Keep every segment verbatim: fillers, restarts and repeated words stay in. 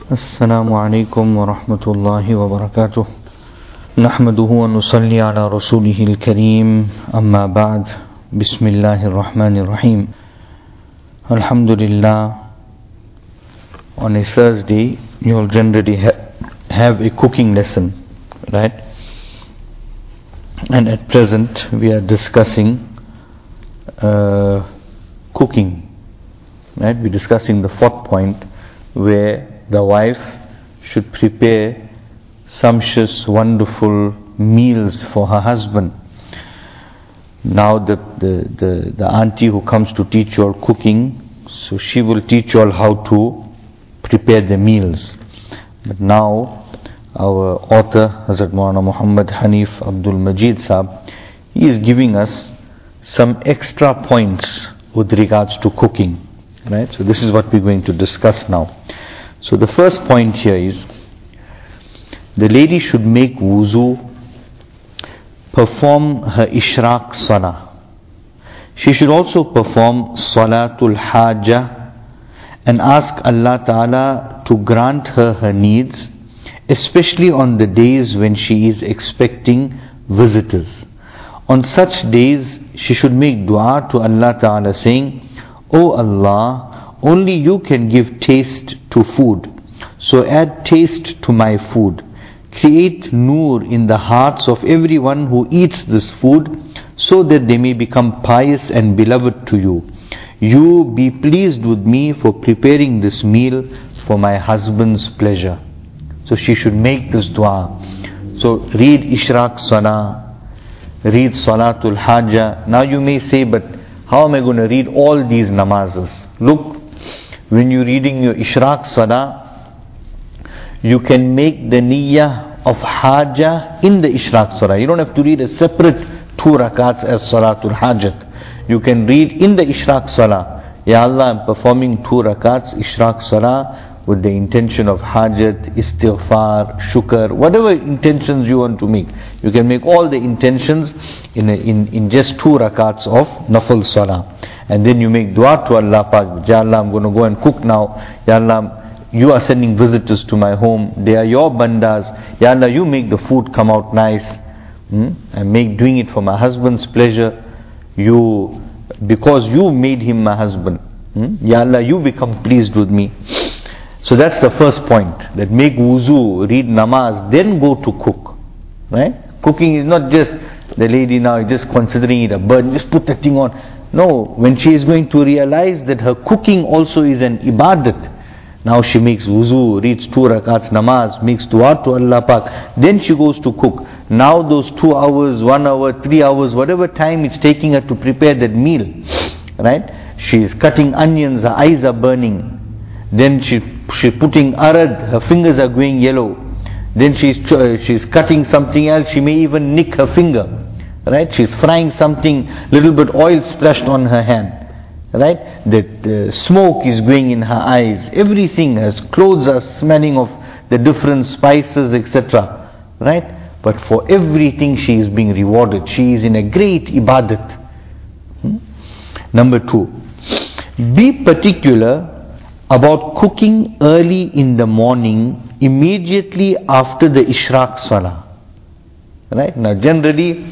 السلام عليكم ورحمة الله وبركاته نحمده ونصلي على رسوله الكريم أما بعد بسم الله الرحمن الرحيم Alhamdulillah. On a Thursday you'll generally ha- have a cooking lesson, right? And at present we are discussing uh, cooking, right? We're discussing the fourth point, where the wife should prepare sumptuous, wonderful meals for her husband. Now the, the, the, the auntie who comes to teach you all cooking, so she will teach you all how to prepare the meals. But now our author, Hazrat Maulana Muhammad Hanif Abdul Majid Sahab, he is giving us some extra points with regards to cooking. Right? So this is what we're going to discuss now. So the first point here is, the lady should make wuzu, perform her ishraq salah. She should also perform salatul hajjah and ask Allah Ta'ala to grant her her needs, especially on the days when she is expecting visitors. On such days, she should make dua to Allah Ta'ala saying, O Allah, only you can give taste to food, so add taste to my food. Create nur in the hearts of everyone who eats this food, so that they may become pious and beloved to you. You be pleased with me for preparing this meal for my husband's pleasure. So she should make this dua. So read Ishraq Salah, read Salatul Hajjah. Now you may say, but how am I going to read all these namazes? Look, when you're reading your Ishraq Salah, you can make the niyyah of Hajjah in the Ishraq Salah. You don't have to read a separate two rakats as Salatul Hajjat. You can read in the Ishraq Salah, Ya Allah, I'm performing two rakats Ishraq Salah with the intention of Hajjat, Istighfar, Shukr, whatever intentions you want to make. You can make all the intentions in, a, in, in just two rakats of Nafal Salah. And then you make dua to Allah Pak, Ya Allah, I'm going to go and cook now. Ya Allah, you are sending visitors to my home. They are your bandas. Ya Allah, you make the food come out nice. Hmm? And make doing it for my husband's pleasure. You, because you made him my husband. Hmm? Ya Allah, you become pleased with me. So that's the first point. That make wuzu, read namaz, then go to cook. Right? Cooking is not just the lady now just considering it a burden, just put that thing on. No, when she is going to realize that her cooking also is an ibadat, now she makes wuzu, reads two rakats namaz, makes dua to Allah Pak, then she goes to cook. Now those two hours, one hour, three hours, whatever time it's taking her to prepare that meal, right? She is cutting onions, her eyes are burning. Then she she putting arad, her fingers are going yellow. Then she's uh, she's cutting something else, she may even nick her finger. Right? She's frying something, little bit oil splashed on her hand. Right? The uh, smoke is going in her eyes. Everything, her clothes are smelling of the different spices, et cetera. Right? But for everything she is being rewarded. She is in a great ibadat. Hmm? Number two, be particular about cooking early in the morning, immediately after the Ishraq Salah. Right? Now generally,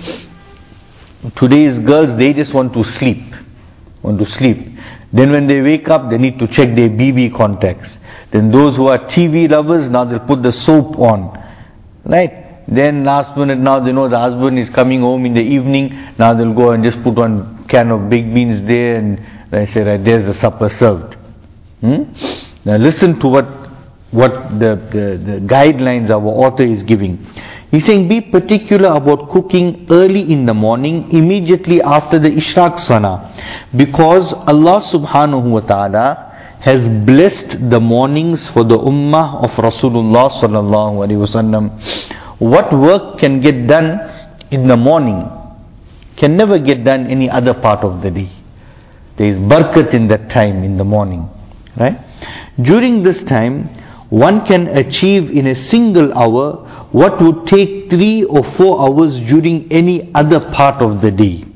today's girls, they just want to sleep. Want to sleep. Then when they wake up, they need to check their B B contacts. Then those who are T V lovers, now they'll put the soap on. Right? Then last minute, now they know the husband is coming home in the evening. Now they'll go and just put one can of baked beans there, and they say, right, there's the supper served. Hmm? Now listen to what what the, the, the guidelines our author is giving. He's saying, be particular about cooking early in the morning, immediately after the Ishraq Salah, because Allah subhanahu wa ta'ala has blessed the mornings for the ummah of Rasulullah sallallahu alaihi wasallam. What work can get done in the morning can never get done any other part of the day. There is barakat in that time in the morning. Right? During this time, one can achieve in a single hour what would take three or four hours during any other part of the day.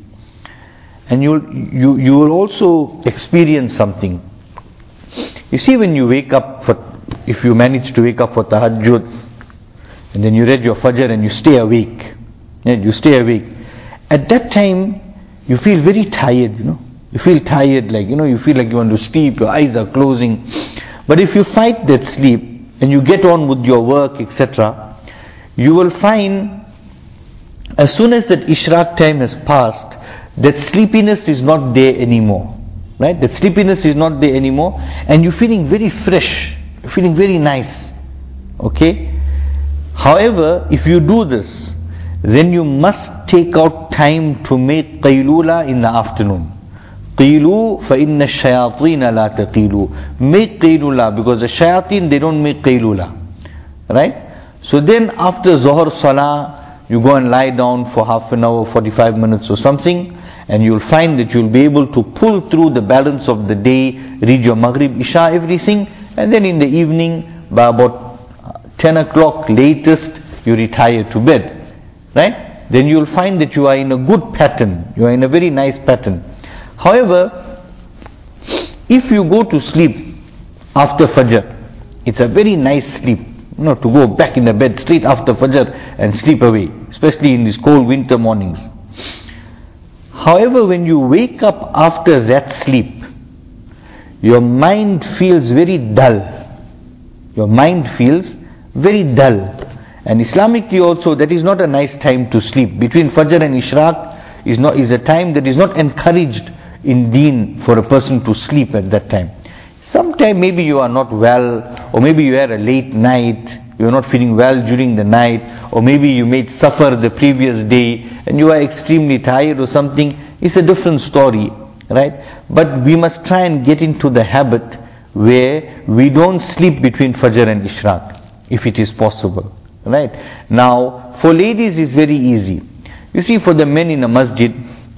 And you you you will also experience something. You see, when you wake up for if you manage to wake up for tahajjud, and then you read your fajr and you stay awake, yeah, you stay awake, at that time you feel very tired, you know, you feel tired, like, you know, you feel like you want to sleep, your eyes are closing. But if you fight that sleep and you get on with your work, et cetera, you will find as soon as that ishraq time has passed, that sleepiness is not there anymore. Right? That sleepiness is not there anymore, and you're feeling very fresh, you're feeling very nice. Okay? However, if you do this, then you must take out time to make qaylula in the afternoon. Qīlu فَإِنَّ الشَّيَاطِينَ لَا تَقِيلُ. Make qaylula, because the shayateen, they don't make qaylula. Right? So then after Zohar Salah, you go and lie down for half an hour, forty-five minutes or something, and you'll find that you'll be able to pull through the balance of the day, read your Maghrib, Isha, everything, and then in the evening, by about ten o'clock latest, you retire to bed. Right? Then you'll find that you are in a good pattern, you are in a very nice pattern. However, if you go to sleep after Fajr, it's a very nice sleep, you know, to go back in the bed straight after Fajr and sleep away, especially in these cold winter mornings. However, when you wake up after that sleep, your mind feels very dull. Your mind feels very dull. And Islamically also, that is not a nice time to sleep. Between Fajr and Ishraq is not is a time that is not encouraged in Deen for a person to sleep at that time. Sometime maybe you are not well, or maybe you had a late night, you are not feeling well during the night, or maybe you made suffer the previous day and you are extremely tired or something. It's a different story, right? But we must try and get into the habit where we don't sleep between Fajr and Ishraq, if it is possible, right? Now, for ladies it's very easy. You see, for the men in a masjid,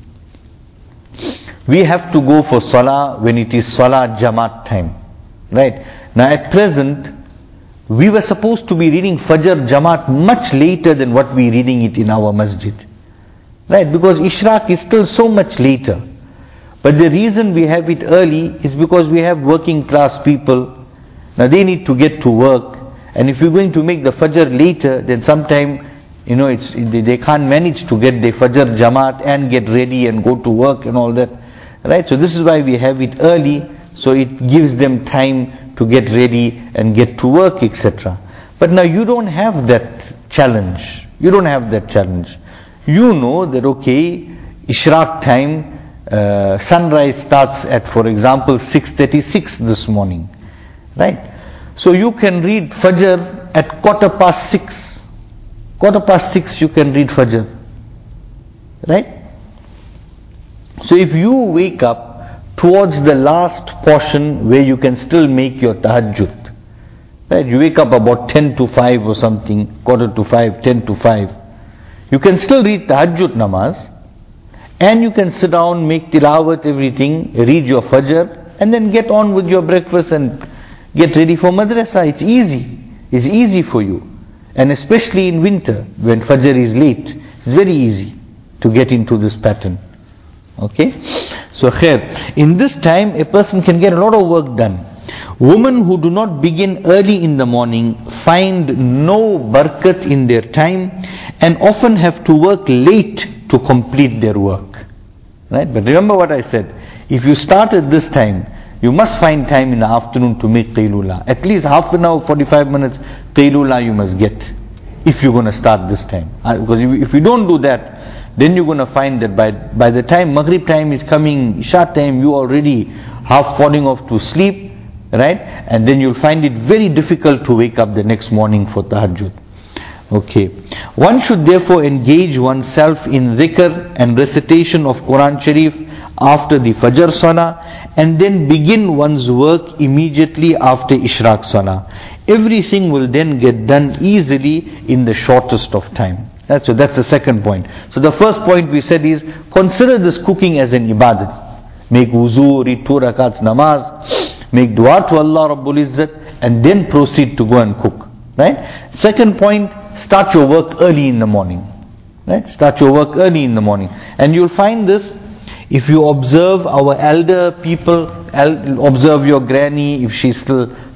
we have to go for Salah when it is Salah Jamaat time, right? Now at present, we were supposed to be reading Fajr Jamaat much later than what we are reading it in our masjid, right? Because Ishraq is still so much later. But the reason we have it early is because we have working class people. Now they need to get to work, and if you're going to make the Fajr later, then sometime, you know, it's they can't manage to get the Fajr Jamaat and get ready and go to work and all that, right? So this is why we have it early, so it gives them time to get ready and get to work, et cetera. But now you don't have that challenge. You don't have that challenge. You know that, okay, Ishraq time, uh, sunrise starts at, for example, six thirty-six this morning, right? So you can read Fajr at quarter past six. Quarter past six you can read Fajr, right? So if you wake up towards the last portion where you can still make your tahajjud, right? You wake up about ten to five or something, quarter to five, ten to five. You can still read tahajjud namaz, and you can sit down, make tilawat, everything, read your Fajr, and then get on with your breakfast and get ready for madrasa. It's easy. It's easy for you. And especially in winter, when Fajr is late, it's very easy to get into this pattern. Okay? So, khair, in this time, a person can get a lot of work done. Women who do not begin early in the morning find no barakat in their time and often have to work late to complete their work. Right? But remember what I said. If you start at this time, you must find time in the afternoon to make qaylula. At least half an hour, forty-five minutes qaylula you must get, if you're going to start this time. Uh, because if, if you don't do that, then you're going to find that by by the time Maghrib time is coming, Isha time, you already half falling off to sleep, right? And then you'll find it very difficult to wake up the next morning for tahajjud. Okay. One should therefore engage oneself in dhikr and recitation of Quran Sharif after the Fajr Salah, and then begin one's work immediately after Ishraq Salah. Everything will then get done easily in the shortest of time. That's, so that's the second point. So the first point we said is, consider this cooking as an ibadat. Make wuzu, read two rakats namaz, make dua to Allah Rabbul Izzat, and then proceed to go and cook. Right? Second point, start your work early in the morning. Right? Start your work early in the morning. And you'll find this, if you observe our elder people, observe your granny, if she's still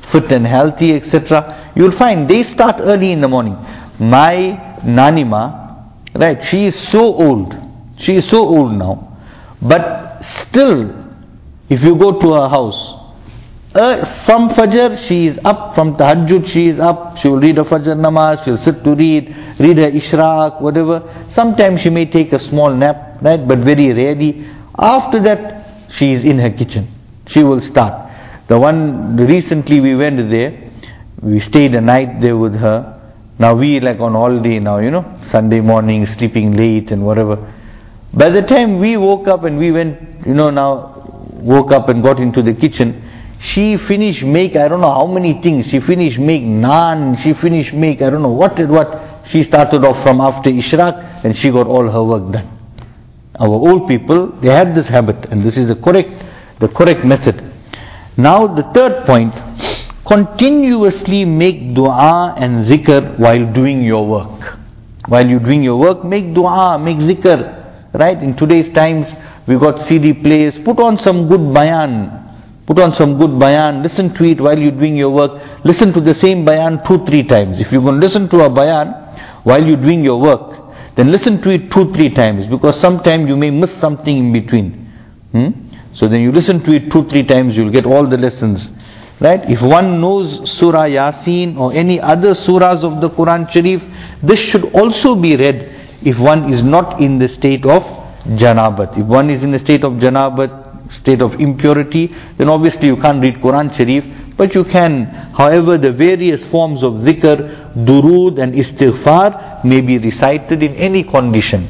fit and healthy, et cetera, you'll find they start early in the morning. My Nanima, right, she is so old, she is so old now, but still, if you go to her house, uh, from Fajr she is up, from Tahajjud she is up, she will read a Fajr namaz, she will sit to read, read her Ishraq, whatever. Sometimes she may take a small nap, right, but very rarely. After that, she is in her kitchen. She will start. The one, recently we went there, we stayed a night there with her. Now we like on holiday now, you know, Sunday morning, sleeping late and whatever. By the time we woke up and we went, you know, now woke up and got into the kitchen, she finished make, I don't know how many things, she finished make naan, she finished make, I don't know what and what. She started off from after Ishraq and she got all her work done. Our old people, they had this habit, and this is the correct, the correct method. Now the third point, continuously make dua and zikr while doing your work. While you're doing your work, make dua, make zikr, right? In today's times, we got C D players, put on some good bayan, put on some good bayan, listen to it while you're doing your work, listen to the same bayan two, three times. If you're going to listen to a bayan while you're doing your work, then listen to it two, three times, because sometimes you may miss something in between. Hmm? So then you listen to it two, three times, you'll get all the lessons. Right? If one knows Surah Yasin or any other surahs of the Quran Sharif, this should also be read if one is not in the state of Janabat. If one is in the state of Janabat, state of impurity, then obviously you can't read Quran Sharif, but you can. However, the various forms of zikr, durood and istighfar may be recited in any condition.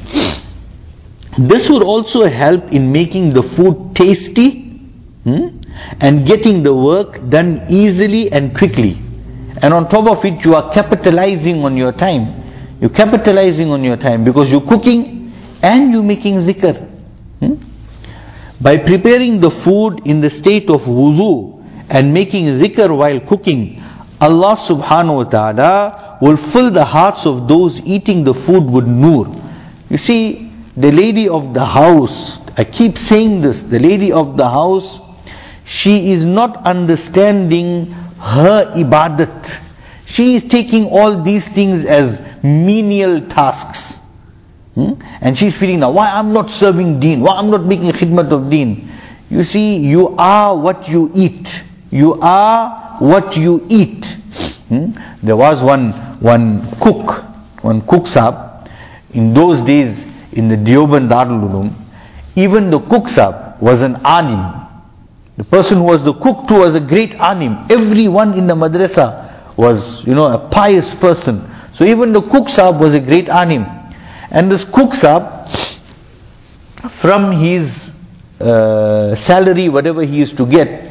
This would also help in making the food tasty, hmm, and getting the work done easily and quickly. And on top of it, you are capitalizing on your time. You're capitalizing on your time because you're cooking and you're making zikr. Hmm? By preparing the food in the state of wudu and making zikr while cooking, Allah subhanahu wa ta'ala will fill the hearts of those eating the food with nur. You see, the lady of the house, I keep saying this, the lady of the house, she is not understanding her ibadat. She is taking all these things as menial tasks. Hmm? And she's feeling now, why I'm not serving deen? Why I'm not making khidmat of deen? You see, you are what you eat. You are what you eat. Hmm? There was one one cook, one cook sahab. In those days, in the Deoband Darul Uloom, even the cook sahab was an alim. The person who was the cook too was a great alim. Everyone in the madrasa was, you know, a pious person. So even the cook sahab was a great alim. And this cook sahab, from his uh, salary, whatever he used to get,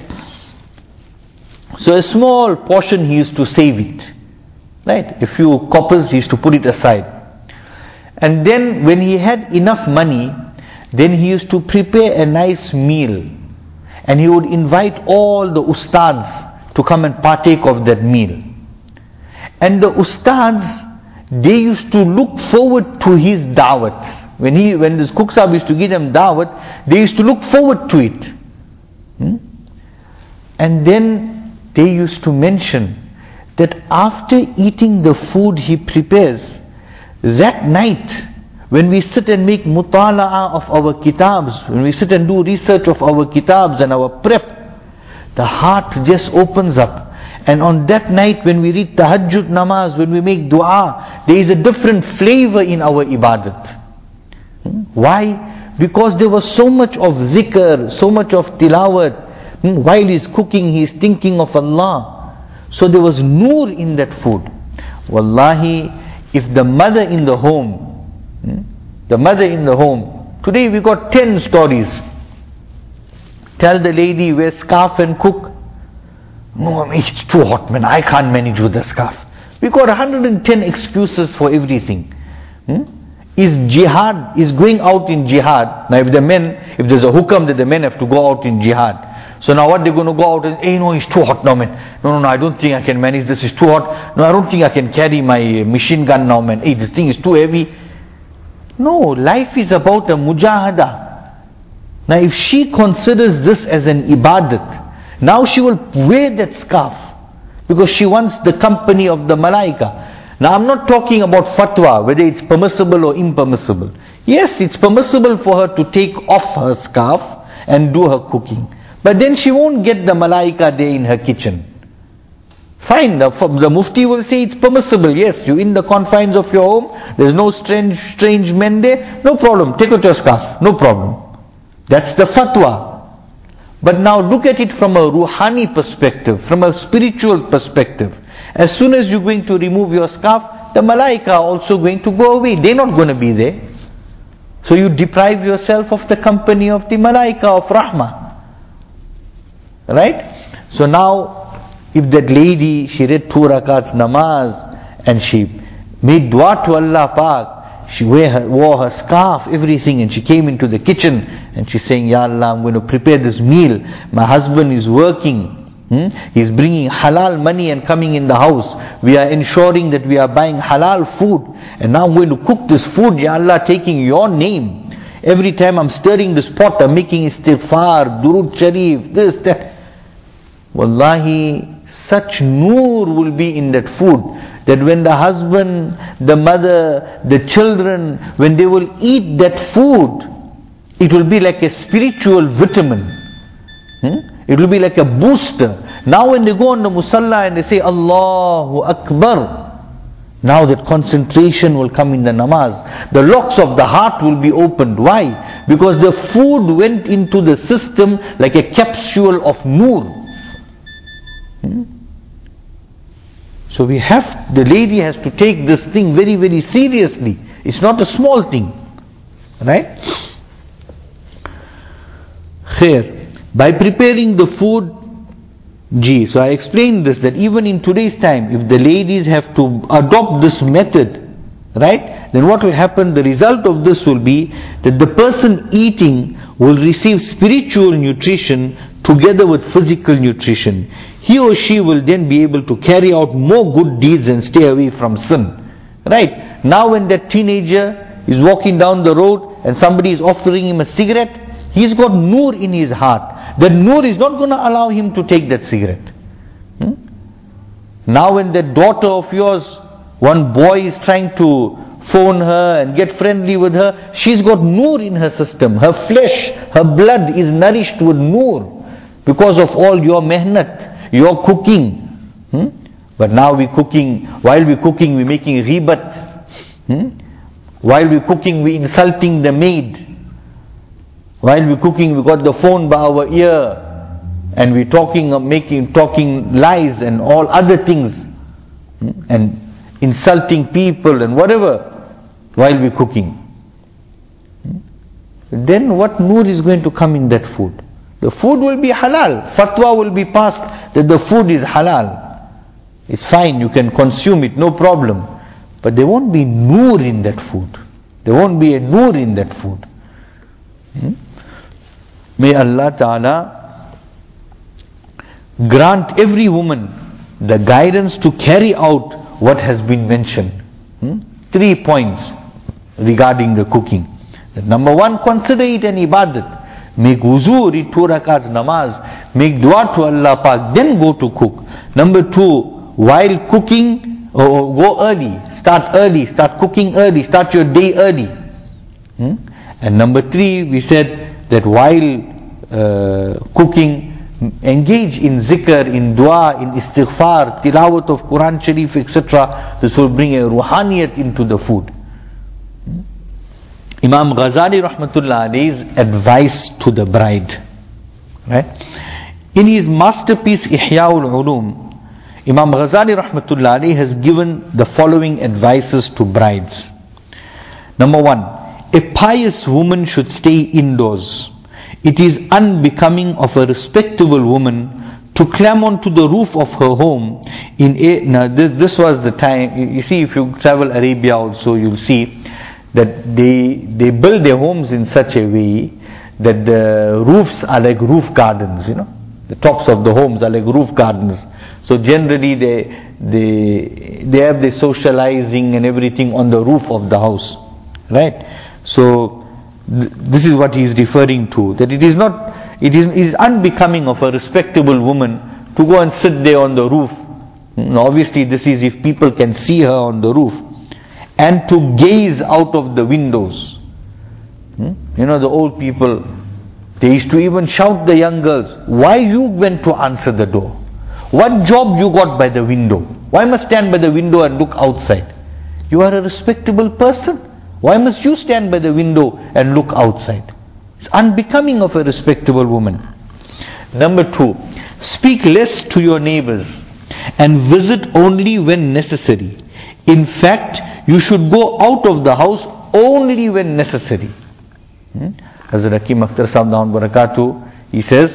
so a small portion he used to save it. Right? A few coppers he used to put it aside. And then when he had enough money, then he used to prepare a nice meal. And he would invite all the ustads to come and partake of that meal. And the ustads, they used to look forward to his dawat. When he, when this cook sahab used to give them dawat, they used to look forward to it. Hmm? And then they used to mention that after eating the food he prepares, that night, when we sit and make mutala'ah of our kitabs, when we sit and do research of our kitabs and our prep, the heart just opens up. And on that night when we read tahajjud namaz, when we make dua, there is a different flavor in our ibadat. Hmm? Why? Because there was so much of zikr, so much of tilawat. Hmm? While he's cooking, he's thinking of Allah. So there was nur in that food. Wallahi, if the mother in the home, Hmm? the mother in the home, today we got ten stories. Tell the lady wear scarf and cook. No, it's too hot, man, I can't manage with the scarf. We got one hundred ten excuses for everything. Hmm? Is jihad, is going out in jihad. Now if the men, if there's a hukam that the men have to go out in jihad, so now what they're going to go out and, hey, no, it's too hot now, man. No, no, no, I don't think I can manage this, it's too hot. No, I don't think I can carry my machine gun now, man. Hey, this thing is too heavy. No, life is about a mujahada. Now if she considers this as an ibadat, now she will wear that scarf. because she wants the company of the malaika. Now I'm not talking about fatwa, whether it's permissible or impermissible. Yes, it's permissible for her to take off her scarf and do her cooking. But then she won't get the malaika there in her kitchen. Fine, the, the mufti will say it's permissible. Yes, you're in the confines of your home. There's no strange strange men there. No problem. Take out your scarf. No problem. That's the fatwa. But now look at it from a ruhani perspective, from a spiritual perspective. As soon as you're going to remove your scarf, the malaika are also going to go away. They're not going to be there. So you deprive yourself of the company of the malaika of rahmah. Right? So now, if that lady, she read two rakats namaz and she made dua to Allah Pak, she wear her, wore her scarf, everything, and she came into the kitchen and she's saying, Ya Allah, I'm going to prepare this meal. My husband is working. Hmm? He's bringing halal money and coming in the house. We are ensuring that we are buying halal food. And now I'm going to cook this food, Ya Allah, taking your name. Every time I'm stirring this pot, I'm making istighfar, durud sharif, this, that. Wallahi, such noor will be in that food, that when the husband, the mother, the children, when they will eat that food, it will be like a spiritual vitamin. Hmm? It will be like a booster. Now when they go on the musalla and they say Allahu Akbar, now that concentration will come in the namaz. The locks of the heart will be opened. Why? Because the food went into the system like a capsule of noor. Hmm? So we have, the lady has to take this thing very, very seriously. It's not a small thing. Right? Khair. By preparing the food, gee, so I explained this, that even in today's time, if the ladies have to adopt this method, right, then what will happen, the result of this will be that the person eating will receive spiritual nutrition together with physical nutrition. He or she will then be able to carry out more good deeds and stay away from sin. Right? Now when that teenager is walking down the road and somebody is offering him a cigarette, he's got noor in his heart. That noor is not going to allow him to take that cigarette. Hmm? Now when that daughter of yours, one boy is trying to phone her and get friendly with her, she's got noor in her system. Her flesh, her blood is nourished with noor because of all your mehnat, your cooking. Hmm? But now we're cooking, while we're cooking we're making ribat. Hmm? While we're cooking we're insulting the maid. While we're cooking, we got the phone by our ear, and we're talking, making, talking lies and all other things, and insulting people and whatever, while we're cooking. Then what noor is going to come in that food? The food will be halal. Fatwa will be passed that the food is halal. It's fine, you can consume it, no problem. But there won't be noor in that food. There won't be a noor in that food. Hmm? May Allah Ta'ala grant every woman the guidance to carry out what has been mentioned. Hmm? Three points regarding the cooking. That number one, consider it an ibadat. Make wuzu, read two rakats namaz, make dua to Allah Pak, then go to cook. Number two, while cooking, oh, go early, start early, start cooking early, start your day early. Hmm? And number three, we said that while uh, cooking, engage in zikr, in dua, in istighfar, tilawat of Quran Sharif, et cetera. This will bring a ruhaniyat into the food. Hmm? Imam Ghazali Rahmatullah Alayhi's advice to the bride. Right? In his masterpiece Ihya'ul Ulum, Imam Ghazali Rahmatullah Alayhi has given the following advices to brides. Number one, a pious woman should stay indoors. It is unbecoming of a respectable woman to climb onto the roof of her home. In a, now this, this was the time, you see, if you travel Arabia also, you'll see that they, they build their homes in such a way that the roofs are like roof gardens, you know. The tops of the homes are like roof gardens. So generally they, they, they have the socializing and everything on the roof of the house. Right? So th- this is what he is referring to, that it is not, it is, it is unbecoming of a respectable woman to go and sit there on the roof Now obviously this is if people can see her on the roof. And to gaze out of the windows. You know, the old people, they used to even shout the young girls, why you went to answer the door? What job you got by the window? Why must stand by the window and look outside? You are a respectable person. Why must you stand by the window and look outside? It's unbecoming of a respectable woman. Number two, speak less to your neighbors and visit only when necessary. In fact, you should go out of the house only when necessary. Hmm? Hazrat Hakim Akhtar Sahib Dawood Barakatuh, he says,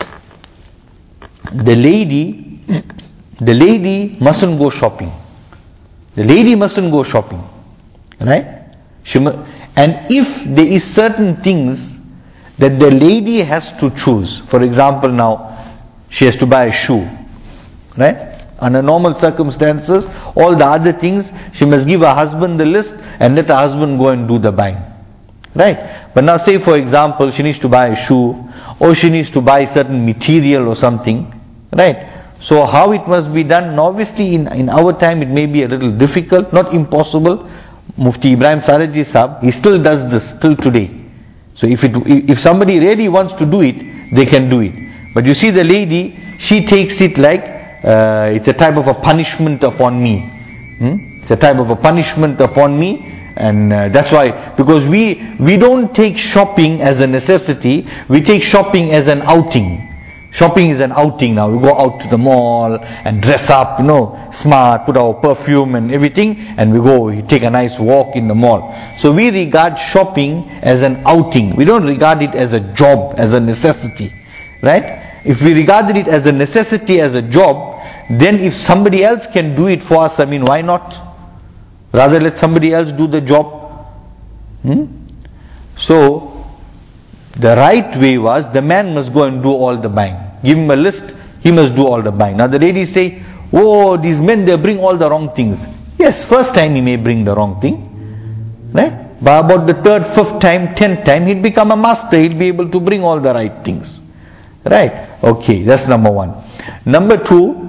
the lady, the lady mustn't go shopping. The lady mustn't go shopping, right? She mu- and if there is certain things that the lady has to choose, for example, now she has to buy a shoe, right? Under normal circumstances, all the other things she must give her husband the list and let her husband go and do the buying. Right? But now say for example she needs to buy a shoe or she needs to buy certain material or something. Right? So how it must be done? Now obviously in, in our time it may be a little difficult, not impossible. Mufti Ibrahim Saraji Sahib, he still does this till today. So if it if somebody really wants to do it, they can do it. But you see the lady, she takes it like uh, it's a type of a punishment upon me. Hmm? It's a type of a punishment upon me. And uh, that's why, because we we don't take shopping as a necessity, we take shopping as an outing. Shopping is an outing now. We go out to the mall and dress up, you know, smart, put our perfume and everything, and we go, we take a nice walk in the mall. So we regard shopping as an outing. We don't regard it as a job, as a necessity. Right? If we regarded it as a necessity, as a job, then if somebody else can do it for us, I mean, why not? Rather let somebody else do the job. Hmm? So, the right way was, the man must go and do all the buying. Give him a list, he must do all the buying. Now the ladies say, oh, these men, they bring all the wrong things. Yes, first time he may bring the wrong thing. Right? But about the third, fifth time, tenth time, he'll become a master. He'll be able to bring all the right things. Right? Okay, that's number one. Number two,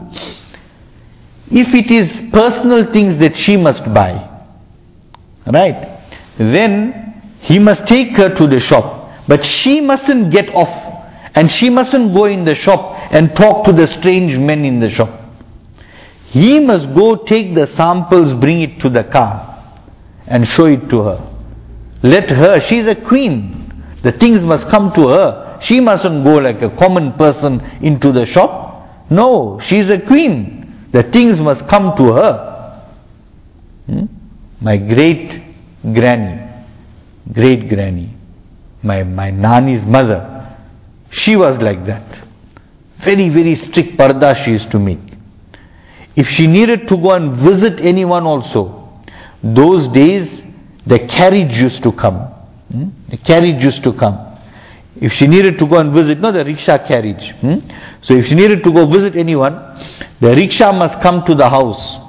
if it is personal things that she must buy, right, then he must take her to the shop. But she mustn't get off and she mustn't go in the shop and talk to the strange men in the shop. He must go take the samples, bring it to the car and show it to her. Let her, she's a queen. The things must come to her. She mustn't go like a common person into the shop. No, she's a queen. The things must come to her. Hmm? My great granny, great granny, my, my Nani's mother, she was like that. Very, very strict parda she used to make. If she needed to go and visit anyone also, those days the carriage used to come. Hmm? The carriage used to come. If she needed to go and visit, no, the rickshaw carriage. Hmm? So if she needed to go visit anyone, the rickshaw must come to the house.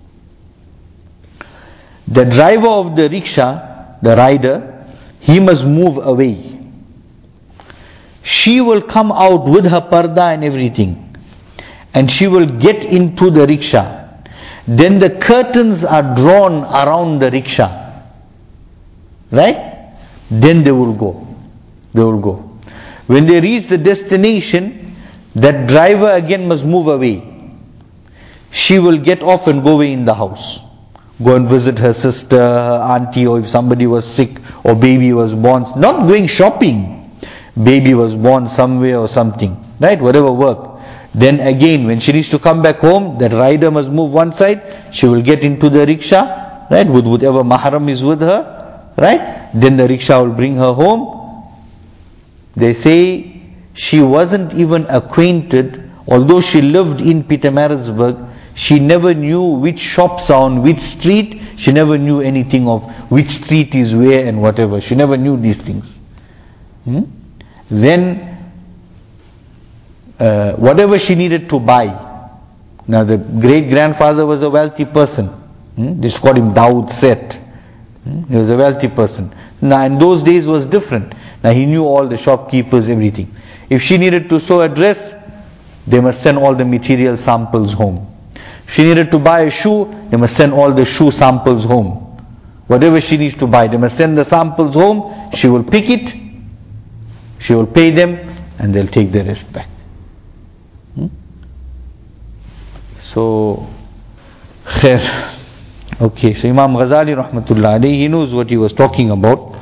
The driver of the rickshaw, the rider, he must move away. She will come out with her parda and everything, and she will get into the rickshaw. Then the curtains are drawn around the rickshaw. Right? Then they will go. They will go. When they reach the destination, that driver again must move away. She will get off and go away in the house. Go and visit her sister, her auntie, or if somebody was sick or baby was born. Not going shopping. Baby was born somewhere or something. Right? Whatever work. Then again, when she needs to come back home, that rider must move one side. She will get into the rickshaw, right, with whatever mahram is with her. Right? Then the rickshaw will bring her home. They say she wasn't even acquainted, although she lived in Pietermaritzburg, she never knew which shops are on which street. She never knew anything of which street is where and whatever. She never knew these things. Hmm? Then, uh, whatever she needed to buy. Now the great-grandfather was a wealthy person. Hmm? They just called him Dawood Seth. Hmm? He was a wealthy person. Now in those days was different. Now he knew all the shopkeepers, everything. If she needed to sew a dress, they must send all the material samples home. She needed to buy a shoe, they must send all the shoe samples home. Whatever she needs to buy, they must send the samples home. She will pick it, she will pay them, and they'll take the rest back. Hmm? So, khair. Okay, so Imam Ghazali rahmatullah alayhi, he knows what he was talking about.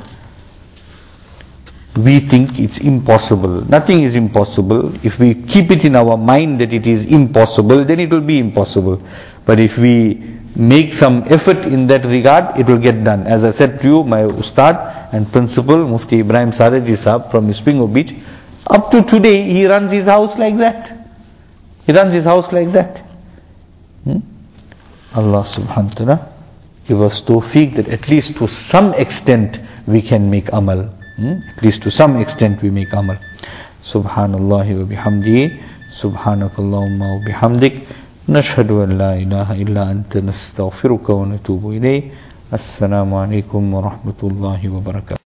We think it's impossible. Nothing is impossible. If we keep it in our mind that it is impossible, then it will be impossible. But if we make some effort in that regard, it will get done. As I said to you, my Ustad and Principal, Mufti Ibrahim Saraji Sahab from Springo Beach, up to today, he runs his house like that. He runs his house like that. Hmm? Allah subhanahu wa ta'ala give us tawfiq that at least to some extent we can make amal. Hmm? At least to some extent we make amal. Subhanallah wa bihamdihi, subhanakallahumma wa bihamdik, nashhadu an la ilaha illa anta nastaghfiruka wa natubu ilayh. Assalamu alaikum wa rahmatullahi wa barakatuh.